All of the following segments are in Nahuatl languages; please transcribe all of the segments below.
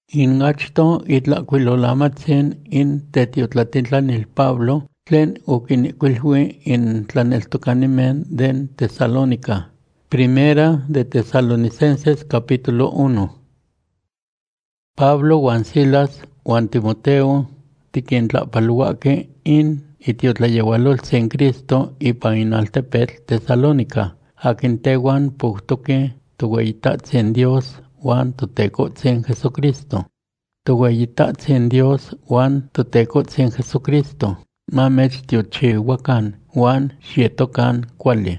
Inachto itlacuilolamatzin in tetiotlatitlanil Pablo tlen okinicuilhui in tlaneltocanimen den Tesalónica. Primera de Tesalonicenses capítulo 1. Pablo huan Silas huan Timoteo tiquintlapaluaque in itiotlayeualoltzin Cristo ipan in altepetl Tesalónica, akin tehuan puhtoque toweyitatzin Dios huan totecotzin Jesucristo. Toweyitatzin Dios huan totecotzin Jesucristo, mamechtiochihuacan huan xietocan cuali.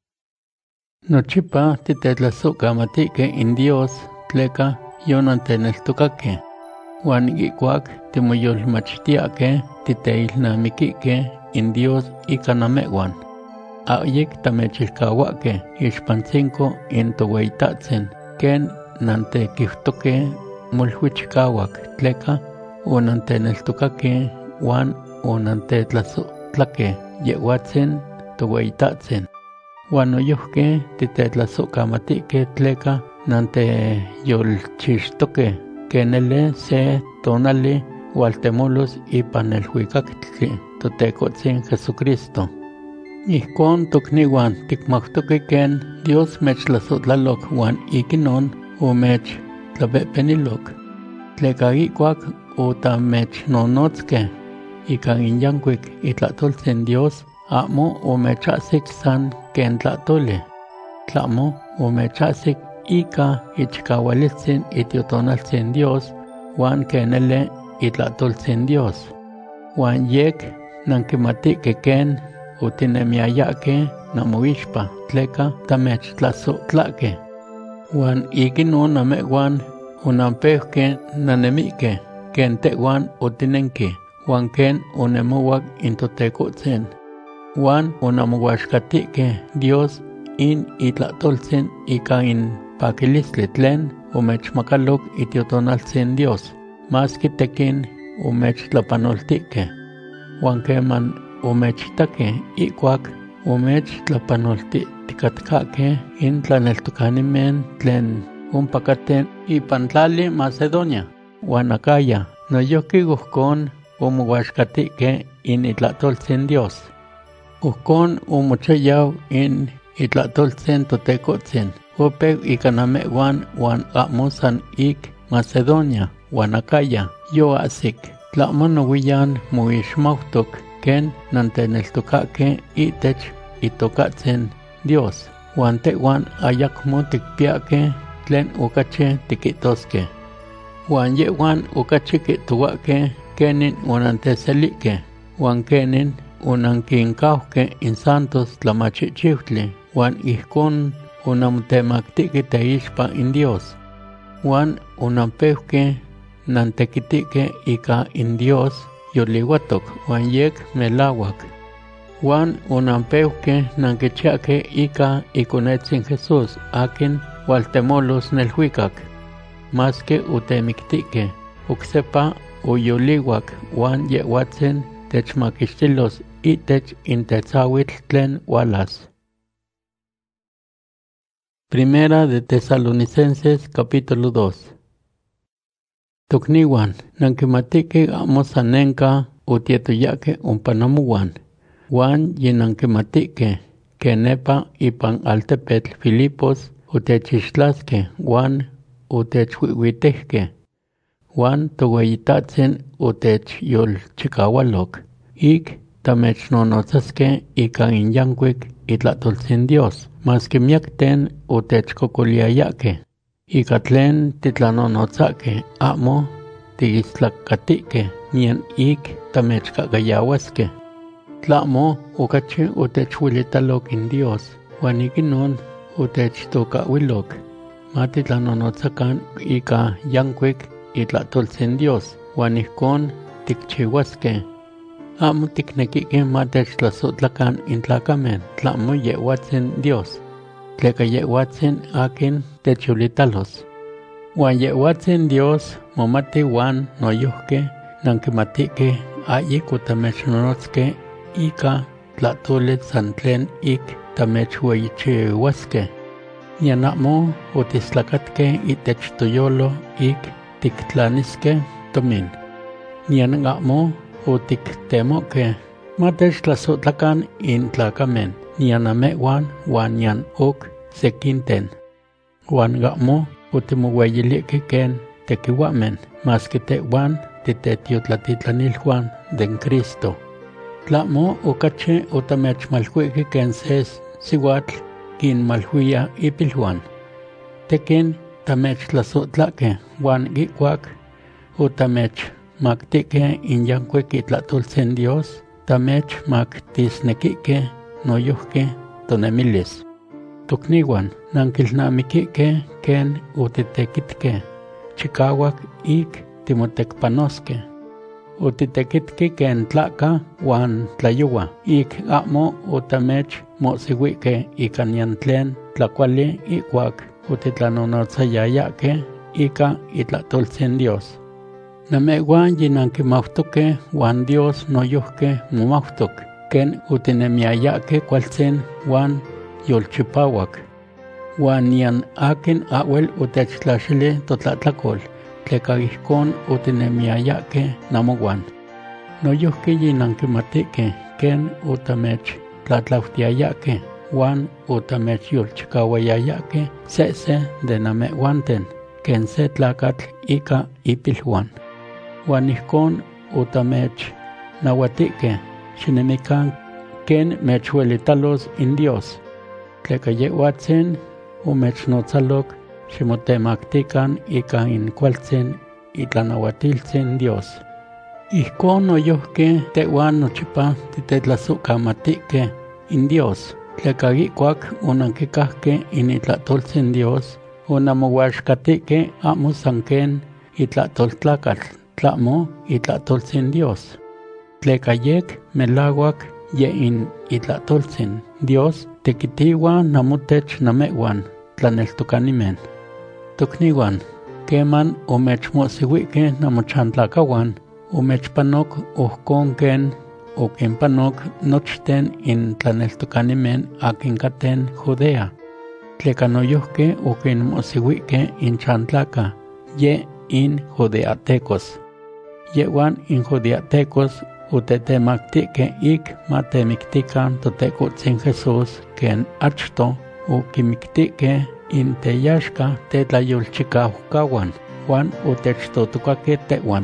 Nochipa titetlasocamatique in Dios tleca yonanteneltocaque, huan iguac timoyolmachtiaque titeilnamiquique in Dios ica namehuan. Ayek tamechilcahuaque ixpantzinco in toweyitatzin, ken nantequihtoque molhuichcauac tleca onanteneltocaque huan onantetlasotlaque yehuatzin toweyitatzin. Huan noyojque titetlasocamatique tleca nanteyolchixtoque kenele se tonali hualtemolos ipan elhuicactli totecotzin Jesucristo. Ihcon tocnihuan ticmautoque ken Dios mechtlasotlaloc huan ikinon omechtlapehpeniloc. Tleca iguac otamechnonotzque ica inyancuic itlahtoltzin Dios amo omechahsic san ken tlahtoli, tlamo omechahsic ica ichcaualitzin itiotonaltzin Dios huan kenele itlahtoltzin Dios. Huan yek nanquimatique ken otinemiayake namoixpa tleca tamechtlasotlaque. Huan ikinon namehuan onampeuque nanemique ken tehuan otinenque huan ken onemouac in totecotzin. Huan onamouaxcatique Dios in itlahtoltzin ica in paquilistli tlen omechmacaloc itiotonaltzin Dios, masqui tequin omechtlapanoltique. Huan queman omechitaque iguac omechtlapanolticatcaque in tlaneltocanimen tlen ompacaten ipan tlali Macedonia huan Acaya, noyojqui ohcon omouaxcatique in itlahtoltzin Dios. Ohcon omochayau in itlahtoltzin totecotzin, opeu ica namehuan huan amo san ic Macedonia huan Acaya yoahsic, tlamo nohuiyan moixmautoc ken nanteneltocaque itech itocatzin Dios, huan tehuan ayacmo ticpiaque tlen ocachi tiquihtosque. Huan yehuan ocachi quihtohuaque kenin onanteselique, huan kenin onanquincauque in santos tlamachichiutli, huan ihcon onamotemactique teixpa in Dios. Huan onampeuque nantequitique ica in Dios yolihuatoc huan yek melauac. Huan onampeuque nanquichiaque ica iconetzin Jesús akin hualtemolos nelhuicac, masque otemictique, ocsepa oyolihuac huan yehuatzin techmaquixtilos itech intetzahuitl tlen hualas. Primera de Tesalonicenses capítulo 2. Tocnihuan, nanquimatique amo sanenca otietoyaque ompanamuan, huan yinanquimatique kenepa ipan altepetl Filipos otechixtlasque huan otechhuihuitehque, huan toweyitatzin otechyolchicaualoc, ic tamechnonotzaske ica inyancuic itlahtoltzin Dios, masque miacten otechcocoliayaque, ica tlen titlanonotzaque amo tiistlacatique, nien ic tamechcacayauasque. Tlamo ocachi otechhuilitaloc in Dios, huan ikinon otechtocahuiloc, matitlanonotzacan ica yancuic itlahtoltzin Dios, huan ihcon ticchihuasque. Amo ticnequique matechtlasotlacan in tlacamen, tlamo yehuatzin Dios, tleca yehuatzin akin techyolitalos. Huan yehuatzin Dios momati huan noyojque nanquimatique ayik otamechnonotzque ica tlahtoli san tlen ic tamechhueyichiuasque. Nian amo otistlacatque itech toyolo ic tiktlaniske tomin. Nian amo o tiktemoke matex tlasotlakan in tlakamen, nian amewan wan nian ok sekinten. Wan amo o timohueyilike ken tekiwamen, maske tewan titetiotlatitlaniluan den Cristo. Tlamo okache otamechmalhuike ken ses siwatl kin malhuia ipilhuan. Tekin tamechtlasotlake wan gikwak otamechmaktike inyankuik itlatoltsen Dios, tamechmaktisnekike noyohke tonemilis. Tokniwan nankilnamikike ken otitekitke chikawak ik timotekpanoske. Otitekitke ken tlaka wan tlayowa ik amo otamech mosiwike ika nian tlen tlakuali ikwak otitlanonotzayayaque ika itlatoltsen Dios. Namewan yinankimautoke wan Dios noyohke momautok ken otinemiayaque kualtsen wan yolchipawak. Wan nian akin awel otechtlaxili totlatlakol, tleka ijkon otinemiayaque namowan. Noyohke yinankimatike ken otamech tlatlautiayaque wan otamech yolchikawayayake sese de namewanten ken se tlakatl ika ipilhuan. Wan ijkon otamech nawatike xinemikan ken mechuelitalos in Dios. Tleka yehuatzen omechnotzalok ximotemaktikan ika in kualtsen itlanahuatiltsen Dios. Ijkon noyohke tewan nochipa titetlasokamatike in Dios. Tleka ikuak onankikahke in itlatoltsen Dios, onamouaxkatike amo sanken itlatoltlakatl, tlamo itlatoltsen Dios. Tleka yek melawak ye in itlatoltsen Dios tekitiwa namotech namewan tlaneltokanimen. Tokniwan, keman omechmosiwike namochantlakawan, omechpanok ohkon ken okinpanok nochten in tlaneltokanimen akinkaten Judea. Tleka noyohke okinmosiwike in chantlaka, ye in judeatecos. Yewan in judeatecos otetemaktike ik matemiktikan totekotzin Jesús ken achto okimiktike in teyaxka tetlayolchikaukawan, wan otechtotokake tewan.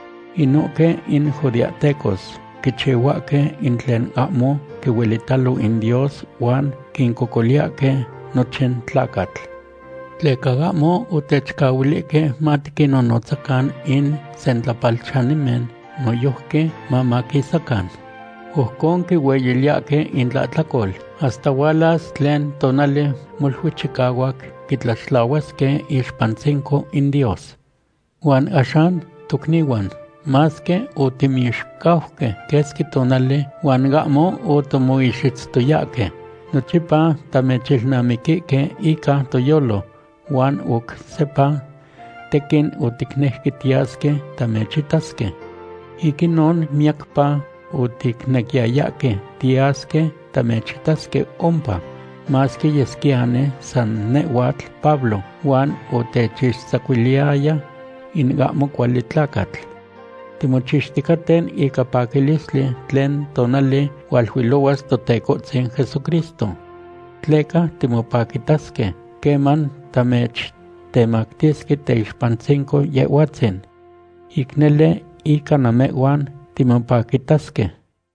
Inoke in judeatecos kichiwake in tlen amo kiwelitalo in Dios wan kinkokoliake nochen tlakatl. Tleka amo otechkawilike matikinonotzakan in sentlapalchanimen noyohke mamakisakan. Ohkon kiweyiliake in tlatlakol, hasta walas tlen tonali molhuichikawak kitlaxtlawaske ixpantzinko in Dios. Wan axan tokniwan, maske otimixkauhke keski tonali wan gamo otomoixitztoyake. Nochipa tamechilnamikike ika toyolo, wan ok sepa tekin otiknehkitiaske tamechitaske. Ikinon miakpa otiknekiayake tiaske tamechitaske ompa, maske yeskiane san newatl Pablo, wan otechixtzakuiliaya in gamo kuali tlakatl. Timochixtikaten ika pakilistli tlen tonali walhuilowas totekotzin Jesucristo. Tleka timopakitaske, keman tamechtemaktiske teixpantzinko yehuatzen. Iknele ika namewan timopakitaske.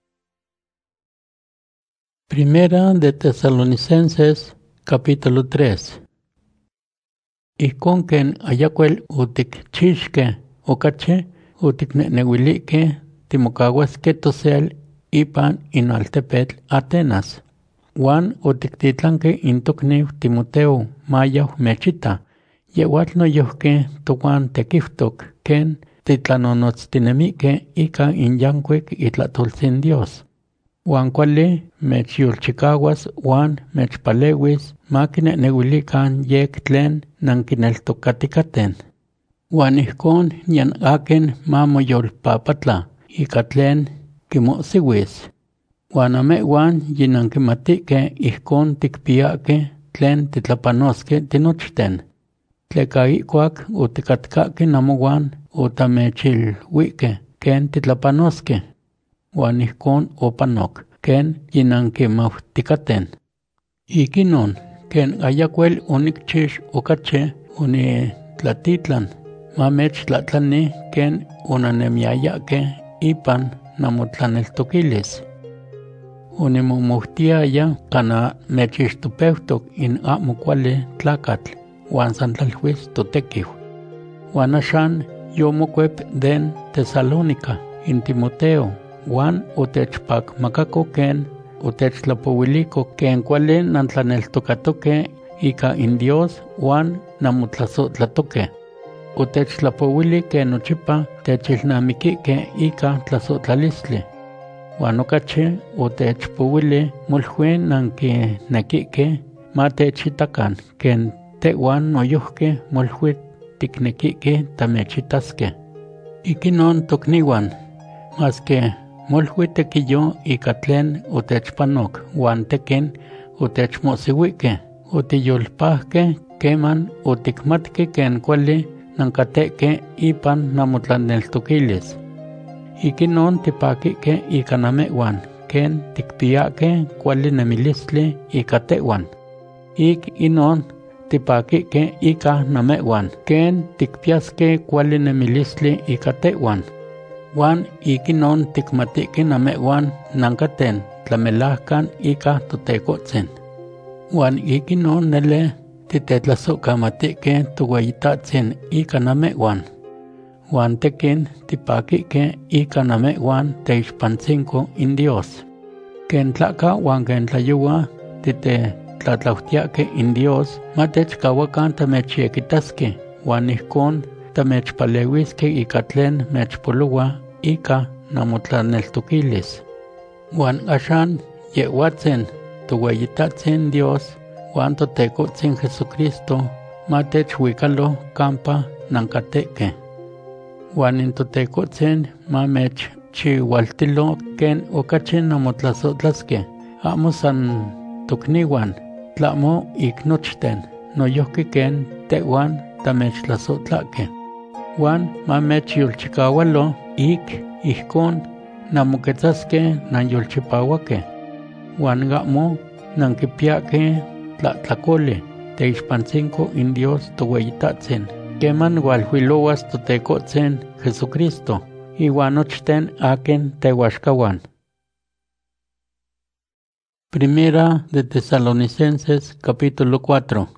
Primera de Tesalonicenses, capítulo 3. Ijkon ken ayakuel otikchixke okache otikneneuilike timokawaske tosel ipan in altepetl Atenas. Wan otiktitlanke in tokniw Timoteo mayaw mechita, yewatl noyohke towan tekiftok ken titlanonotztinemike ika in yankuik itlatoltsin Dios. Wan kuali mechyolchikawas wan mechpalewis makineneuilikan yek tlen nankineltokatikaten. Wan ijkon nian aken mamoyolpapatla ika tlen kimosiwis. Wan amewan yinankimatike ijkon tikpiake tlen titlapanoske tinochten. tleka ihkuak otikatkakeh namowan otamechilhuikeh ken titlapanoskeh, uan ihkon opanok ken yinankimauhtikaten. Ik inon, ken ayakuel onikchix okachi onitlatitlan mamechtlatlani ken onanemiayakeh ipan namotlaneltokilis. Onimomohtiaya kana mechixtopeutok in amo kuali tlakatl uan san tlalhuis totekiu. Uan axan yomokuep den Tesalónica in Timoteo uan otechpakmakako ken otechtlapouiliko ken kuali nantlaneltokatokeh ika in Dios uan namotlasohtlatokeh. Otechtlapouili ken nochipa techilnamikikeh ika tlasohtlalistli. Uan okachi otechpouili molui nankinekikeh matechitakan ken tehuan noyohki molui tiknekikeh tamechitaskeh. Ik inon tokniuan, maske molui tekiyo ika tlen otechpanok uan tekin otechmosiuikeh, otiyolpahkeh keman otikmatkeh ken kuali nankatekeh ipan namotlaneltokilis. Ik inon tipakikeh ika namehuan ken tikpiakeh kuali nemilistli ika tehuan. Ik inon tipakikeh ika namehuan ken tikpiaskeh kuali nemilistli ika tehuan. Uan ik inon tikmatikeh namehuan nankaten tlamelajkan ika Totekohtzin. Uan ik inon nele titetlasohkamatikeh Toweyitatzin ika namehuan. Uan tekin tipakikeh ika namehuan teixpantzinko in Dios. Ken tlaka uan ken tlayoua titetlatlautiakeh in Dios matechkawakan tamechyekitaskeh uan ihkon tamechpaleuiskeh ika tlen mechpoloua ika namotlaneltokilis. Uan axan Yehwatzin Toweyitatzin Dios uan Totekohtzin Jesucristo matechhuikalo kampa nankatekeh. Uan in Totekohtzin mamechchiualtilo ken okachi namotlasohtlaskeh, amo san tokniuan, tlamo ik nochten, noyohki ken tehuan tamechtlasohtlakeh. Uan mamechyolchikawalo ik ihkon namoketzaskeh nanyolchipawakeh. Uan amo nankipiakeh tlahtlakoli teixpantzinko in Dios Toweyitatzin, keman ualhuilowas Totekohtzin Jesucristo, iuan nochten akin teuaxkauan. Primera de Tesalonicenses capítulo 4.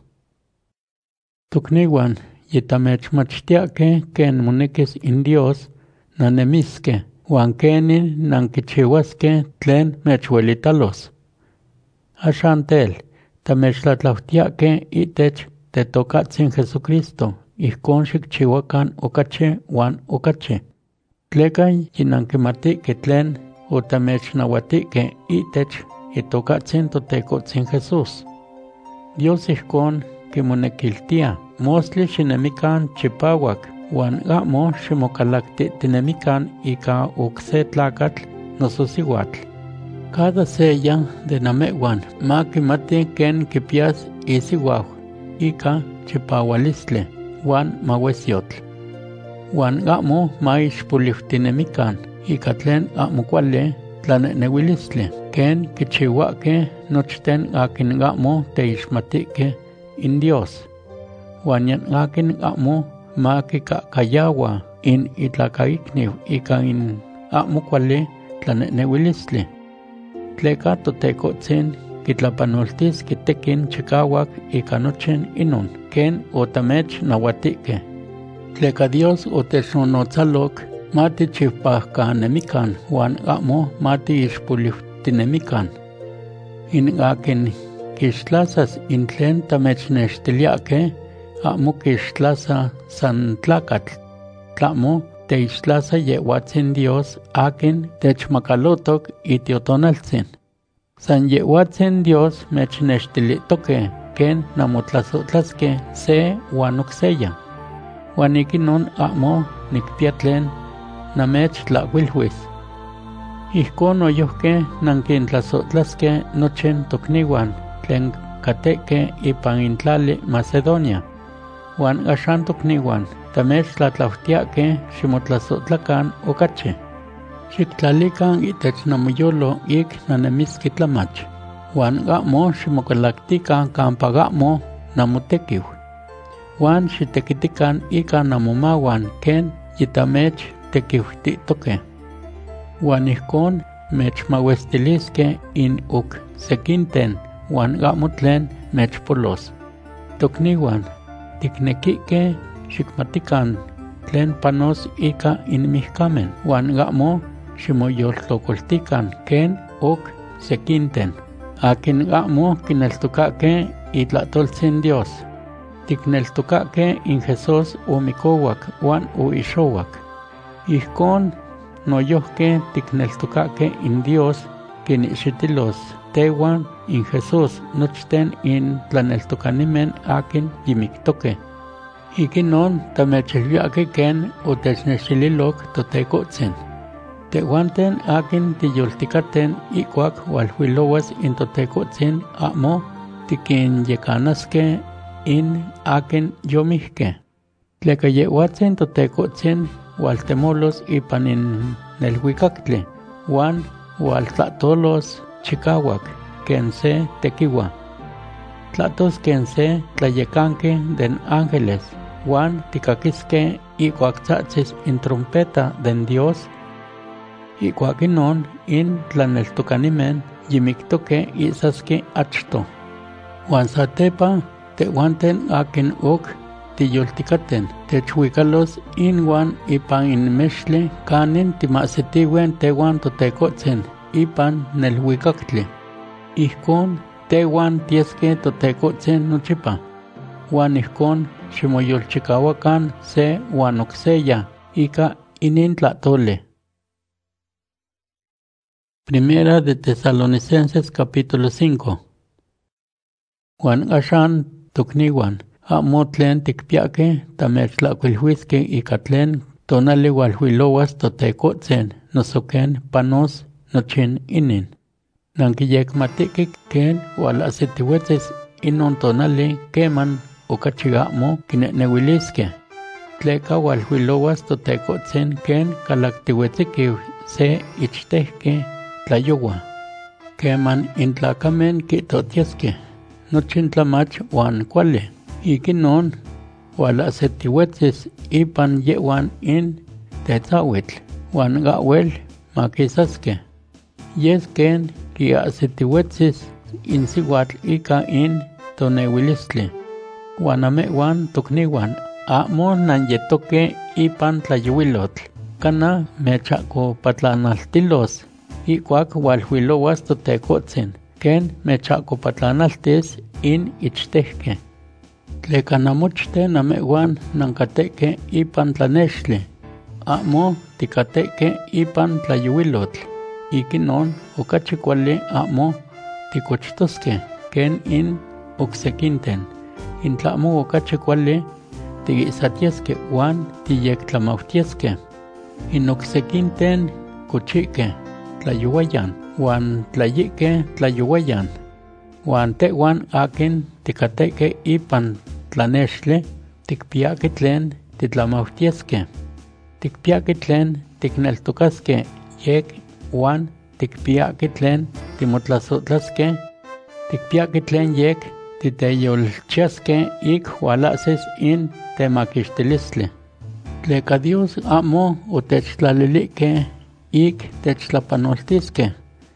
Tokniuan, yitamechmachtiakeh ken monekis in Dios nanemiskeh, uan kenin nankichiuaskeh tlen mechuelitalos. Axan tel, tamechtlatlautiakeh itech Tetokahtzin Jesucristo, ihkon xikchiuakan okachi uan okachi. Tleka yinankimatikeh tlen otamechnauatikeh itech Itokahtzin Totekohtzin Jesús. Dios ihkon kimonekiltia mostli xinemikan chipauak uan amo ximokalaktitinemikan ika okse tlakatl noso siuatl. Cada seya de namehuan makimati ken kipias isiuau ika chipaualistli uan mauesiotl. Uan amo maixpoliuhtinemikan ika tlen amo kuali tlaneneuilistli ken kichiuakeh nochten akin amo teixmatikeh in Dios. Uan yan akin amo makikakayawa in itlakaikniu ika in amo kuali tlaneneuilistli. Tleka Totekohtzin kitlapanoltis kitekin chikawak ika nochen inon ken otamechnauatikeh. Tleka Dios otechnonotzalok matichipahkanemikan uan amo matiixpoliuhtinemikan. In akin kixtlasas in tlen tamechnextiliakeh, amo kixtlasa san tlakatl, tlamo teixtlasa Yehwatzin Dios akin techmakalotok itiotonaltzin. San Yehwatzin Dios mechnextilitokeh ken namotlasohtlaskeh se uan okseya. Uan ik inon amo nikpia tlen namechtlauilhuis. Ihkon noyohkeh nankintlasohtlaskeh nochen tokniuan tlen katekeh ipan intlali Macedonia. Juan axan tokniuan, tamech tlatlautiaque ximotlasotlakan okachi. Xiktlalikan itech namoyolo ik nanemiski tlamach. Juan gamo ximokalaktikan kampa gamo namotekiw. Juan xitekitikan ika namomawan ken yitamech tekiwtitoke. Juan ihkon mechmawestiliske in uk sekinten Juan gamo tlen mechpolos. Tokniuan, tiknekike xikmatikan tlen panos ika inmihkamen Juan gamo ximoyoltlokoltikan ken uk sekinten. Akin gamo kineltokake itlahtoltzin Dios. Tikneltokake in Jesús omikowak Juan oixowak. Ihkon noyohke tikneltokake in Dios kinixitilos tehuan in Jesús nochten in tlaneltokanimen akin yimiktoke. Ikinon tamechilviake ken otechnexililok totekotzin. Tehuanten akin tiyoltikaten ikuak walhuilowas in totekotzin amo tikinyekanaske in akin yomihke. Tleka yehuatzin totekotzin waltemolos ipan in nelhuikaktli, Juan waltlatolos chikawak ken se tekiwa. Tlatos ken se tlayekanke den ángeles, Juan tikakiske ikuak tzatsis in trompeta den Dios. Ikuak inon in tlaneltokanimen yimiktoke isaske achto. Juan satepa tehuanten akin uk tiyoltikaten techwikalos inwan ipan in mexli kanin timasitiwen tehuan totekotzin ipan nelhuikaktli. Ihkon tehuan tieske totekotzin nochipa. Juan ihkon ximoyolchikawakan se Juan okseya ika inin tlatole. Primera de Tesalonicenses capítulo 5. Juan axan tokniuan, amo tlen tikpiake tamechtlakuilhuiske ika tlen tonali walhuilowas totekotzin noso ken panos nochin inin. Nankiyekmatiki ken walahsitiwetzis inon tonali keman okachi amo kineneuiliske. Tleka walhuilowas totekotzin ken kalaktiwetzikiw se ichtehke tlayowa. Keman intlakamen kitotieske, nochin tlamach Juan kuali. Ikinon walahsitiwetzis ipan yehuan in tetzawitl, Juan gawel makisaske. Yes ken kiahsitiwetzis insiwatl ika in toneuilistli. Juan amewan tokniwan, amo nanyetoke ipan tlayuilotl, kana mechako patlanaltilos, ikuak walhuilowas totekotzin, ken mechako patlanaltis in ichtehke. Tleka namochten amewan nankateke ipan tlanexli, amo tikateke ipan tlayuilotl. Ikinon okachi kuali amo tikochtoske ken in oksekinten. Intlamo okachi kuali tigisatieske Juan tiyektlamautieske. In oksekinten kochike tlayuayan, Juan tlayike tlayuayan. Juan tehuan akin tikateke ipan tlanexli tikpiaki tlen titlamautieske. Tikpiaki tlen tikneltokaske yek Juan tikpiaki tlen timotlasotlaske. Tikpiaki tlen yek titeyolchiaske ik hualasis in temakixtilistli. Tleka Dios amo otechtlalilikeh ik techtlapanoltiske,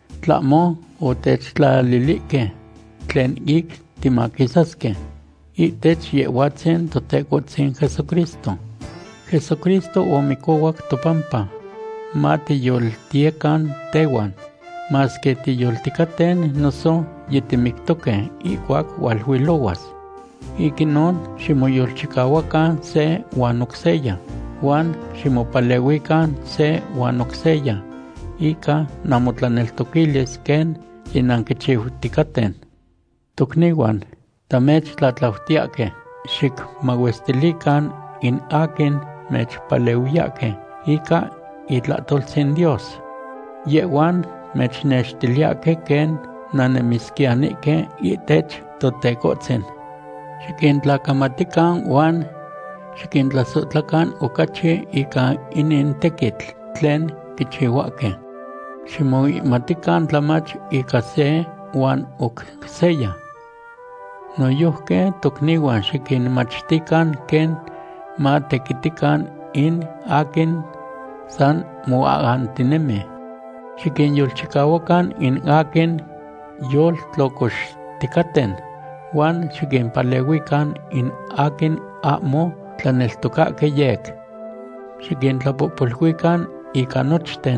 tlamo otechtlalilikeh tlen ik timakisaske, itech yehuatzin totekotzin Jesucristo. Jesucristo omikowak topampa, ma tiyoltiekan tehuan, maske tiyoltikaten noso yitimiktoke ikuak walhuilowas. Ikinon ximoyolchikawakan se Juan okseya, Juan ximopalewikan se Juan okseya, ika namotlaneltokilis ken yinankichiutikaten. Tokniwan, tamechtlatlautiake, xikmawestilikan in akin mechpalewiake, ika itlahtoltzin Dios. Yehuan mechnextiliake ken nanemiskianike itech totekotzin. Xikintlakamatikan Juan Xikintlasotlakan okachi ika inin tekitl tlen kichiuakeh. Ximoimatikan tlamach ika se uan okseya. Noyuhkeh tokniuan xikinmachtikan ken ma tekitikan in akin san moaantinemih. Xikinyolchikawakan in akin yoltlokoxtikaten uan xikinpalewikan in akin amo tlaneltokakeh yek. Xikintlapopolhuikan ika nochten.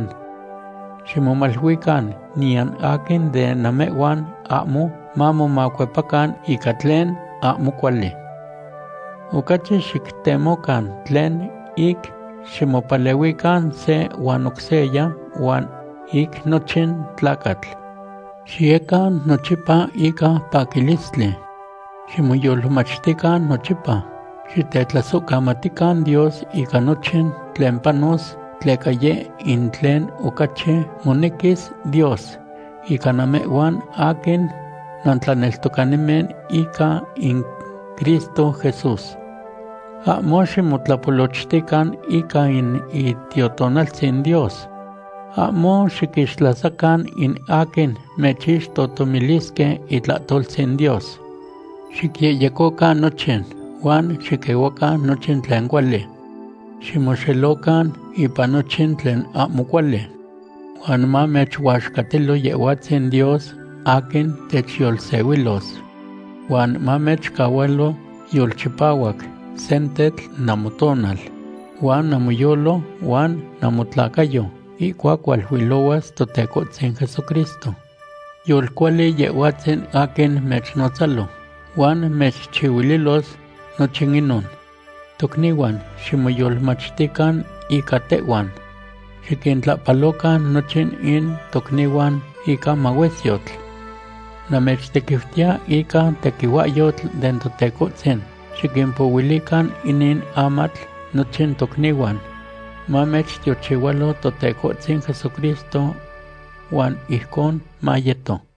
Ximomalhuikan nian akin de namehuan amo mamomakuepakan ika tlen amo kuali. Okachi xiktemokan tlen ik ximopalewikan se uan okseya uan ik nochin tlakatl. Xiekan nochipa ika pakilistli. Ximoyolmachtikan nochipa. Xitetlasokamatikan Dios ika nochin tlen panos tleka ye in tlen okachi monekis Dios ika namehuan akin nantlaneltokanimen ika in Cristo Jesús. Amo ximotlapolochtikan ika in itiotonaltzin Dios. Amo xikixtlasakan in akin mechixtotomiliskeh itlahtoltzin Dios. Xikyeyekokan nochin, uan xikeuakan nochin tlen kuali. Ximoxelokan ipan nochin tlen amo kuali. Uan ma mechhuaxkatilo Yehuatzin Dios akin techyolsewilos. Uan ma mechkaualo yolchipauak sentetl namotonal, uan namoyolo uan namotlakayo ikuak ualhuilowas Totekotzin Jesucristo. Yolkuali Yehuatzin akin mechnotzalo, uan mechchiuililos nochin inon. Tokniuan ximoyolmachtikan ika tehuan. Xikintlapalokan nochin in tokniuan ika mauesyotl. Namechtekiftia ika tekiuayotl den Totekotzin. Xikinpouilikan inin amatl nochin tokniuan. Ma mechtiochiualo Totekotzin Jesucristo uan ijkon ma yeto.